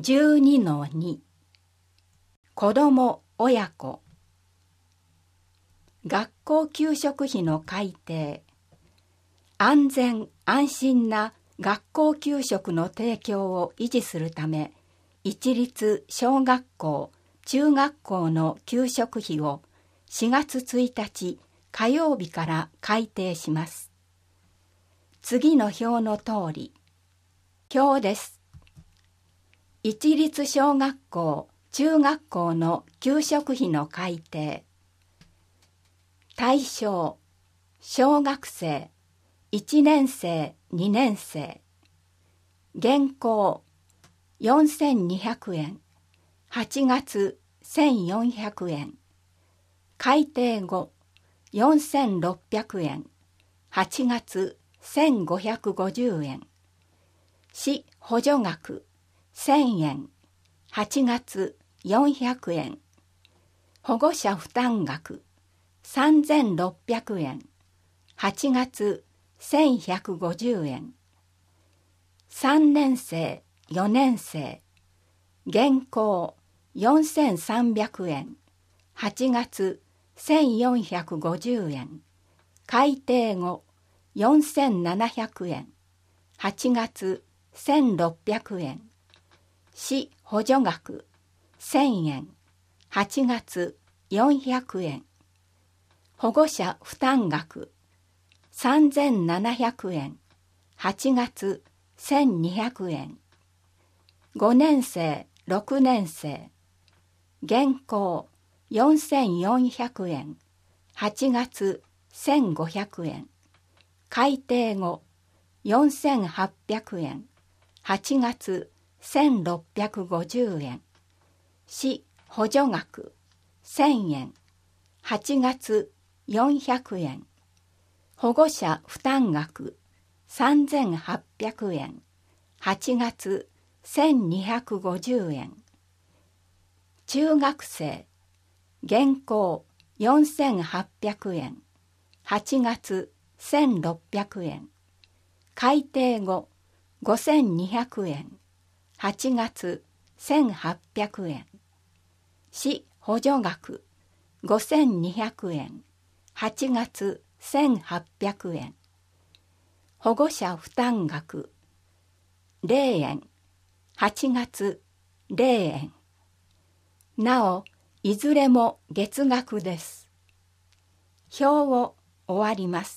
12-2 子ども親子学校給食費の改定。安全安心な学校給食の提供を維持するため、一律小学校中学校の給食費を4月1日火曜日から改定します。次の表の通り。表です。一律小学校中学校の給食費の改定。対象、小学生、1年生、2年生。現行、4200円。8月、1400円。改定後、4600円。8月、1550円。市補助額、1000円。8月、400円。保護者負担額、3600円。8月、1150円。3年生、4年生。現行、4300円。8月、1450円。改定後、4700円。8月、1600円。市補助額、1000円。8月、400円。保護者負担額、3700円。8月、1200円。5年生、6年生。現行、4400円。8月、1500円。改定後、4800円。8月、1650円。市補助額、1000円。8月、400円。保護者負担額、3800円。8月、1250円。中学生、現行、4800円。8月、1600円。改定後、5200円。8月、1800円。市補助額、5200円。8月、1800円。保護者負担額、0円。8月、0円。なお、いずれも月額です。表を終わります。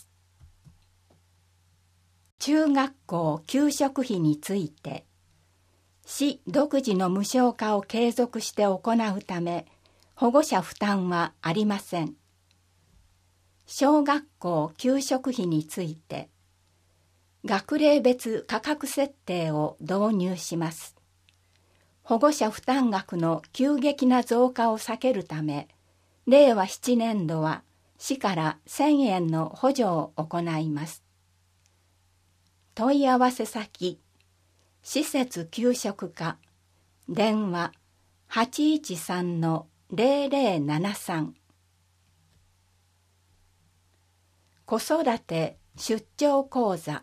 中学校給食費について、市独自の無償化を継続して行うため、保護者負担はありません。小学校給食費について、学齢別価格設定を導入します。保護者負担額の急激な増加を避けるため、令和7年度は市から1000円の補助を行います。問い合わせ先、施設給食課、電話 813-0073。子育て出張講座、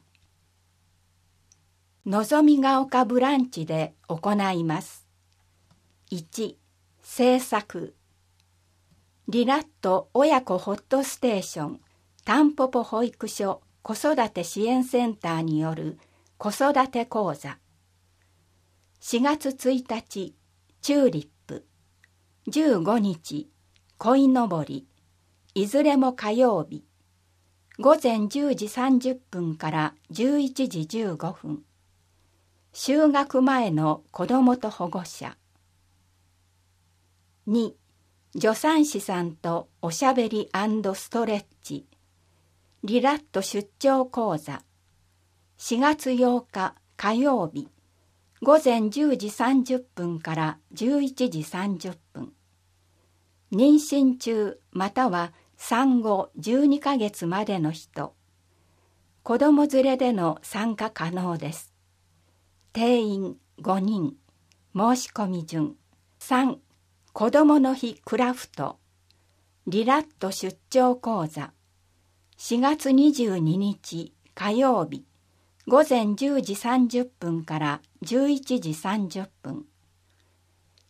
のぞみが丘ブランチで行います。1、制作。リラット親子ホットステーション、たんぽぽ保育所子育て支援センターによる子育て講座。4月1日、チューリップ。15日、鯉のぼり。いずれも火曜日。午前10時30分から11時15分。就学前の子どもと保護者。2、助産師さんとおしゃべり&ストレッチ。リラット出張講座。4月8日火曜日。午前10時30分から11時30分。妊娠中または産後12ヶ月までの人。子ども連れでの参加可能です。定員5人。申し込み順。3、子どもの日クラフト。リラット出張講座。4月22日火曜日。午前10時30分から11時30分。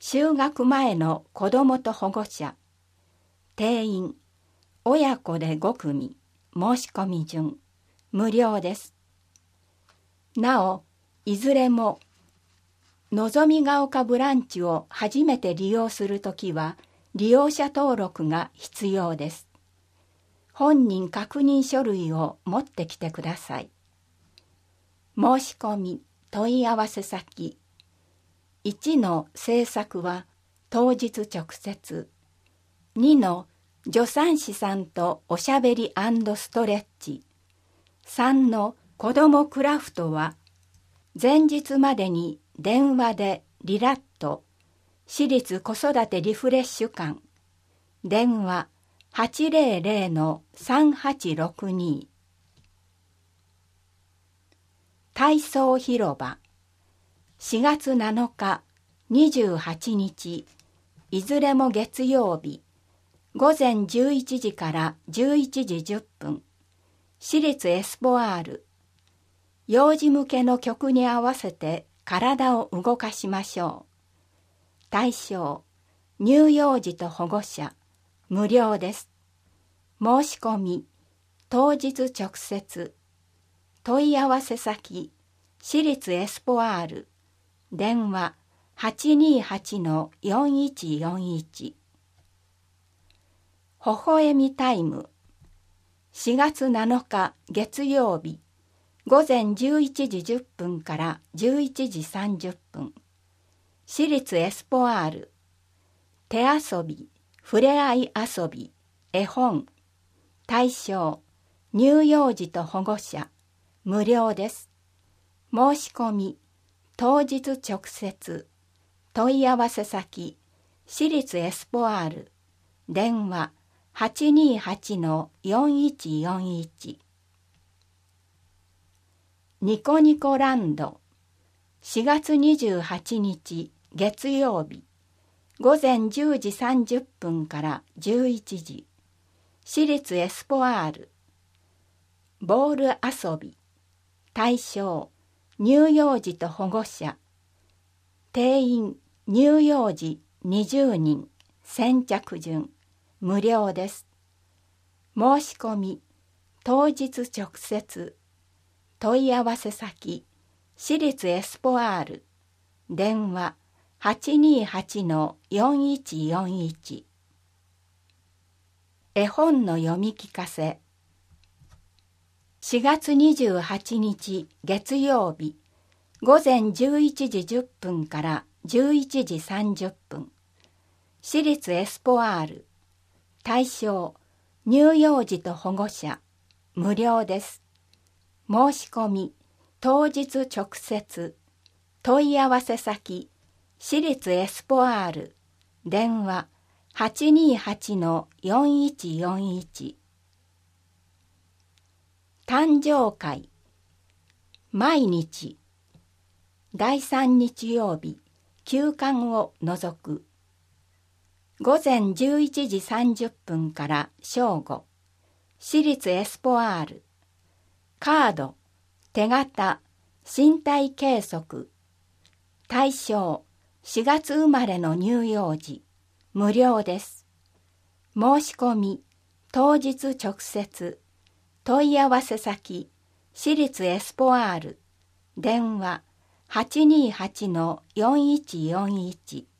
就学前の子どもと保護者、定員、親子で5組、申し込み順、無料です。なお、いずれも、のぞみが丘ブランチを初めて利用するときは、利用者登録が必要です。本人確認書類を持ってきてください。申し込み、問い合わせ先。1の制作は当日直接。2の助産師さんとおしゃべり&ストレッチ。3の子どもクラフトは前日までに電話でリラット、私立子育てリフレッシュ館、電話 800-3862。体操広場、4月7日、28日、いずれも月曜日、午前11時から11時10分、私立エスポアール。幼児向けの曲に合わせて体を動かしましょう。対象、乳幼児と保護者、無料です。申し込み、当日直接。問い合わせ先、私立エスポアール。電話 828-4141。微笑みタイム。4月7日月曜日、午前11時10分から11時30分。私立エスポアール。手遊び、ふれあい遊び、絵本。対象、乳幼児と保護者、無料です。申し込み、当日直接。問い合わせ先、私立エスポアール。電話 828-4141。ニコニコランド。4月28日月曜日、午前10時30分から11時。私立エスポアール。ボール遊び。対象、乳幼児と保護者。定員、乳幼児20人。先着順。無料です。申し込み、当日直接。問い合わせ先、私立エスポアール。電話 828-4141。絵本の読み聞かせ。4月28日月曜日、午前11時10分から11時30分。私立エスポアール。対象、乳幼児と保護者、無料です。申し込み、当日直接。問い合わせ先、私立エスポアール。電話 828-4141。誕生会。毎日。第3日曜日、休館を除く。午前11時30分から正午。私立エスポアール。カード、手形、身体計測。対象、4月生まれの乳幼児。無料です。申し込み、当日直接。問い合わせ先、私立エスポアール。電話 828-4141。